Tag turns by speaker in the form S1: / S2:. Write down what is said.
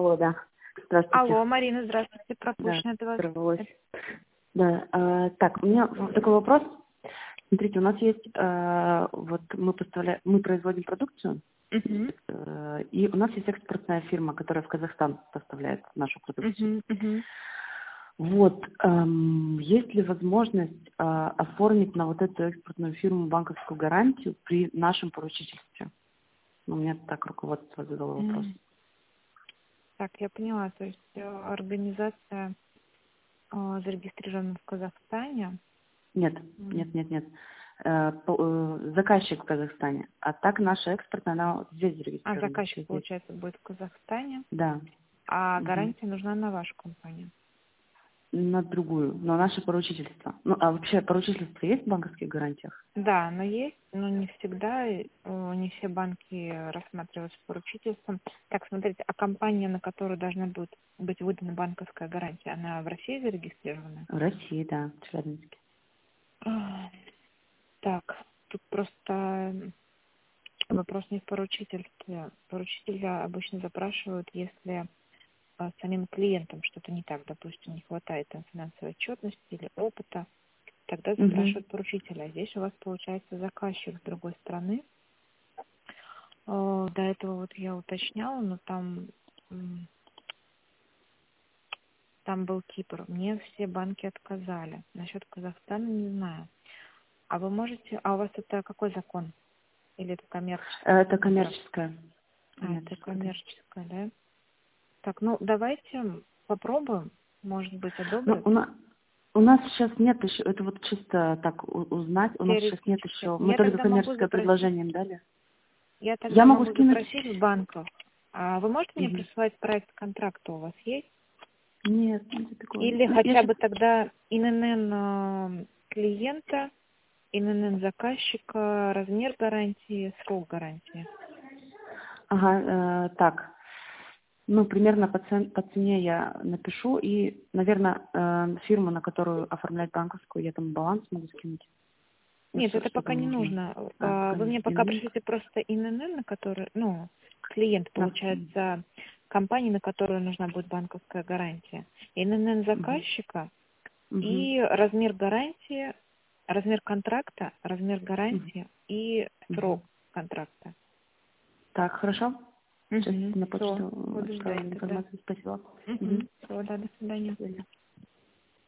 S1: Алло, да. Здравствуйте.
S2: Алло, Марина, здравствуйте.
S1: Да,
S2: Пропущено это вас.
S1: прорвалось. Да, так, у меня такой вопрос. Смотрите, у нас есть, вот мы производим продукцию,
S2: Мгм.
S1: и у нас есть экспортная фирма, которая в Казахстан поставляет нашу продукцию.
S2: Мгм. Мгм.
S1: Вот, есть ли возможность оформить на вот эту экспортную фирму банковскую гарантию при нашем поручительстве? Ну, мне так руководство задало вопрос.
S2: Так, я поняла. То есть организация зарегистрирована в Казахстане.
S1: Нет,
S2: М.
S1: нет, нет, нет. Заказчик в Казахстане. А так наша экспортная, она вот здесь
S2: А
S1: зарегистрирована,
S2: заказчик,
S1: все здесь.
S2: получается, будет в Казахстане,
S1: Да.
S2: а
S1: Мгм.
S2: гарантия нужна на вашу компанию.
S1: На другую, но наше поручительство. Ну, а вообще поручительство есть в банковских гарантиях?
S2: Да, оно есть, но не всегда, не все банки рассматриваются поручительством. Так, смотрите, а компания, на которую должна будет быть выдана банковская гарантия, она в России зарегистрирована?
S1: В России, да, в Челябинске.
S2: Так, тут просто вопрос не в поручительстве. Поручителя обычно запрашивают, если самим клиентам что-то не так, допустим, не хватает там финансовой отчетности или опыта, тогда
S1: Угу.
S2: запрашивают поручителя. А здесь у вас получается заказчик с другой стороны. До этого вот я уточняла, но там был Кипр. Мне все банки отказали. Насчет Казахстана не знаю. А вы можете, а у вас это какой закон? Или это коммерческое?
S1: Это коммерческое.
S2: Это
S1: Коммерческое, да.
S2: коммерческое, да? Так, ну давайте попробуем. Может быть,
S1: Ну,
S2: одобрят.
S1: у нас сейчас нет еще, это вот чисто так узнать, у нас сейчас нет
S2: Теоретически.
S1: еще, мы только коммерческое предложение им дали.
S2: Я
S1: Я
S2: тогда
S1: могу
S2: могу
S1: скинуть.
S2: запросить в банках. А вы можете мне
S1: Мгм.
S2: присылать проект контракта, у вас есть?
S1: Нет, нет такого.
S2: Или
S1: Ну, я
S2: хотя
S1: сейчас.
S2: бы тогда ИНН клиента, ИНН заказчика, размер гарантии, срок гарантии.
S1: Ага, так. Ну, примерно по цене я напишу, и, наверное, фирму, на которую оформлять банковскую, я там баланс могу скинуть. Ну,
S2: Нет, это
S1: что
S2: пока
S1: там
S2: не
S1: нужно?
S2: нужно.
S1: Пока
S2: Вы
S1: не
S2: мне пока
S1: ИНН.
S2: пришлите просто ИНН, на который, ну, клиент,
S1: Да.
S2: получается, компании, на которую нужна будет банковская гарантия. ИНН
S1: Угу.
S2: заказчика
S1: Угу.
S2: и размер гарантии, размер контракта, размер
S1: Угу.
S2: гарантии и
S1: Угу.
S2: срок контракта.
S1: Так, хорошо. Сейчас
S2: Угу.
S1: на
S2: Все,
S1: почту
S2: буду ждать
S1: отправлю
S2: тогда.
S1: информацию. Спасибо. Угу.
S2: Угу. Все, да, до свидания.
S1: До свидания.